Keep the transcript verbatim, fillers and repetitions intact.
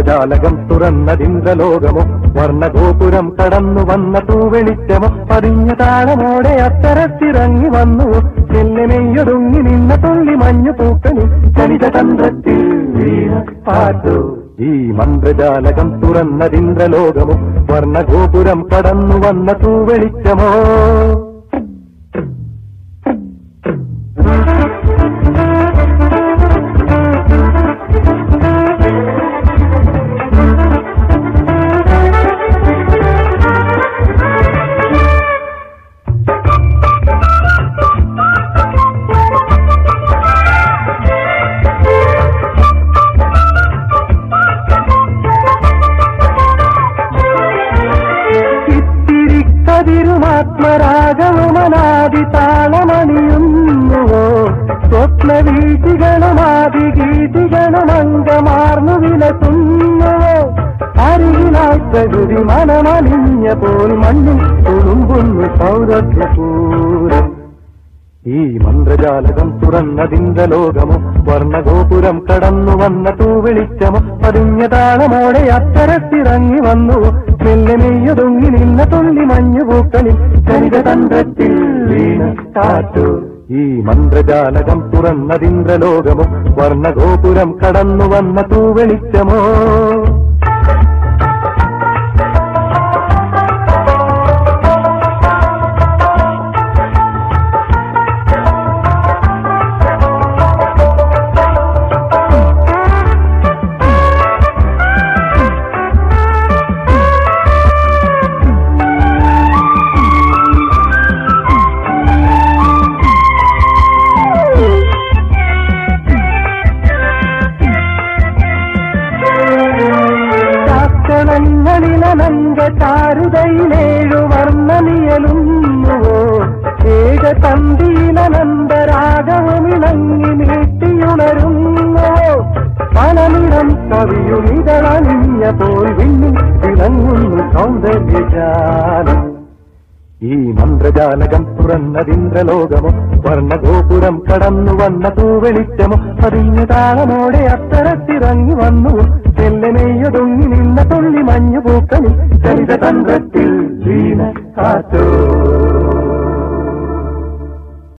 മന്ത്രജാലകം തുറന്നതിന്ദ്രലോകമോ വർണ്ണഗോപുരം കടന്നു വന്ന തൂവെളിച്ചമോ പതിഞ്ഞ താളമോടെ അത്തരത്തിറങ്ങി വന്നു ചെല്ലെനെയ്യൊടുങ്ങി നിന്ന തുള്ളി മഞ്ഞു പൂക്കണി ചരിതതന്ത്രത്തിൽ വീണ പാട്ടു. ഈ മന്ത്രജാലകം തുറന്നതിന്ദ്രലോകമോ വർണ്ണഗോപുരം കടന്നു വന്ന തൂവെളിച്ചമോ. ാത്മരാഗവുമനാദി താളമണിയുന്നുവോ സ്വപ്നവീതികളുമാതി ഗീതികളും അംഗമാർന്നു വിലസുന്നുവോ അരികിലായി പ്രകൃതി മനമലിഞ്ഞ പോൽ മണ്ണിൽ തുളുമ്പുന്നു സൗരഭ്യപൂരം. ഈ മന്ത്രജാലകം തുറന്നതിന്ദ്രലോകമോ വർണ്ണഗോപുരം കടന്നു വന്ന തൂവെളിച്ചമോ പതിഞ്ഞ താളമോടെ അത്തരത്തിറങ്ങി വന്നു മെല്ലെ നെയ്യൊതുങ്ങി നിന്ന തുള്ളി മഞ്ഞു പൂക്കളിൽ ചരിതതന്ത്രത്തിൽ വീണ കാറ്റു. ഈ മന്ത്രജാലകം തുറന്നതിന്ദ്രലോകമോ വർണ്ണഗോപുരം കടന്നു വന്ന തൂവെളിച്ചമോ. ചാരുതയിലേഴു വർണ്ണനിയലുന്നുവോ ഏകതന്തിയിലനന്തരാഗവുമിണങ്ങി നീട്ടിയുണരുന്നുവോ പലനിടം കവിയുമിതളണിഞ്ഞ പോൽ വിണ്ണിൽ തിളങ്ങുന്നു സൗന്ദര്യജാലം. ഈ മന്ത്രജാലകം തുറന്നതിന്ദ്രലോകമോ വർണ്ണഗോപുരം കടന്നു വന്ന തൂവെളിച്ചമോ പതിഞ്ഞ താളമോടെ അത്തരത്തിറങ്ങി വന്നു ചെല്ലെനെയ്യൊതുങ്ങി നിന്ന തുള്ളി മഞ്ഞു പൂക്കളിൽ ചരിതതന്ത്രത്തിൽ വീണ കാറ്റോ.